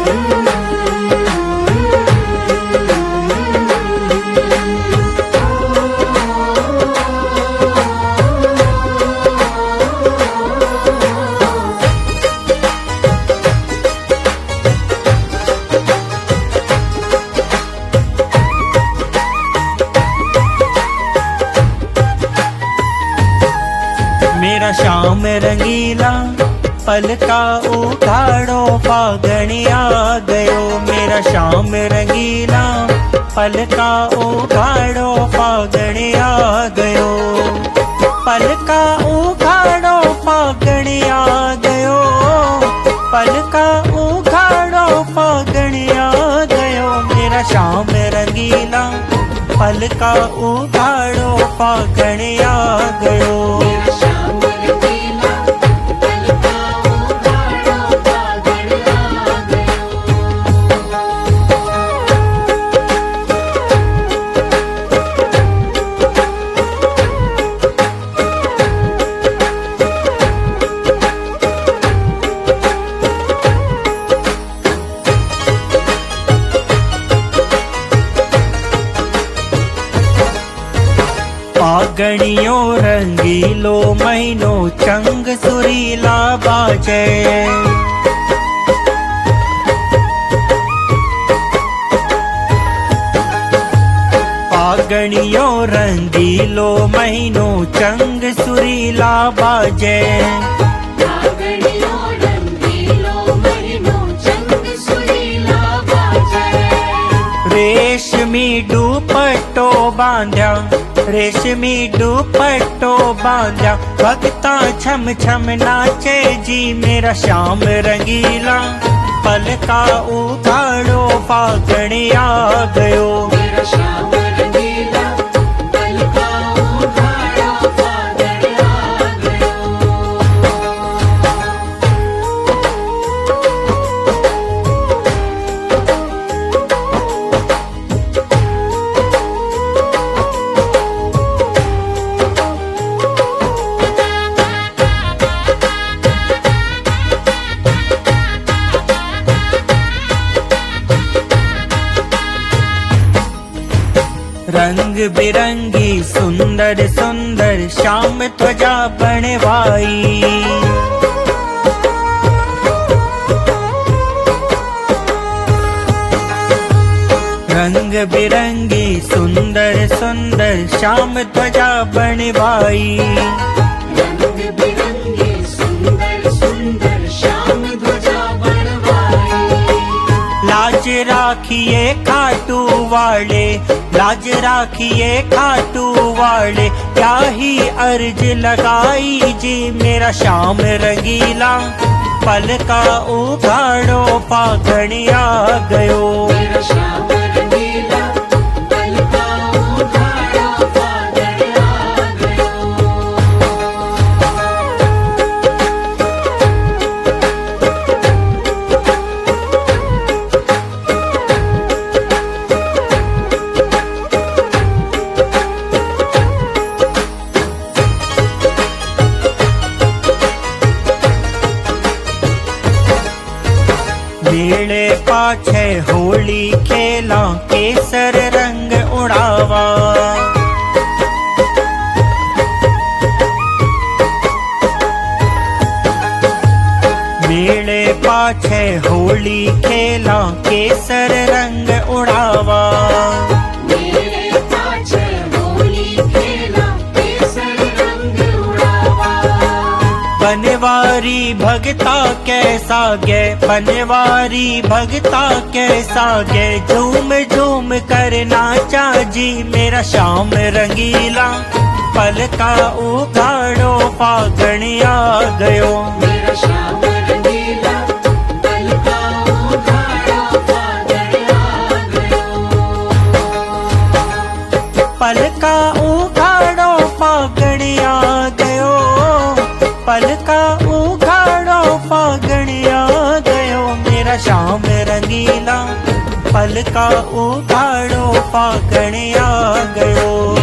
मेरा श्याम रंगीला पलका उखाड़ो फागणी आ गयो। मेरा श्याम रंगीला पलका उखाड़ो फागणी आ गयो। पलका उखाड़ो फागणी आ गयो। पलका उखाड़ो फागणी आ गयो। मेरा श्याम रंगीला पलका उखाड़ो फागणी आ गयो। फागणियो रंगीलो महीनो चंग सुरीला बाजे। फागणियो रंगीलो महीनो चंग सुरीला बाजे। रेशमी दुपट्टो बांध्या। रेशमी दुपट्टो बांध्या। भगता छम छम नाचे जी। मेरा श्याम रंगीला पलका उखाड़ो फागणी आ गयो। मेरा श्याम रंगीला पलका उखाड़ो फागणी आ गयो। रंग बिरंगी सुंदर सुंदर श्याम ध्वजा बनवाई। रंग बिरंगी सुंदर सुंदर श्याम ध्वजा बनवाई। रंग बिरंगी सुंदर सुंदर श्याम ध्वजा बनवाई। लाज राखिए खाटू वाले। लाज राखिए खाटू वाले। क्या ही अर्ज लगाई जी। मेरा श्याम रंगीला पलका उखाड़ो फागणी आ गयो। मेरा श्याम रंगीला पलका उखाड़ो फागणी आ गयो। मेले पाछे होली खेला केसर रंग उड़ावा। मेले पाछे होली खेला केसर रंग उड़ावा। मेले पाछे होली खेला केसर रंग उड़ावा। बनवारी भगता कैसा गे। बनवारी भगता कैसा गे। झूम झूम कर नाचा जी। मेरा श्याम रंगीला पलका उखाड़ो फागणी आ गयो। मेरा श्याम रंगीला पलका उखाड़ो फागणी आ गयो। पलका उखाड़ो फागणी आ गयो। पलका उखाड़ो फागणी आ गयो। मेरा श्याम रंगीला पलका उखाड़ो फागणी आ गयो।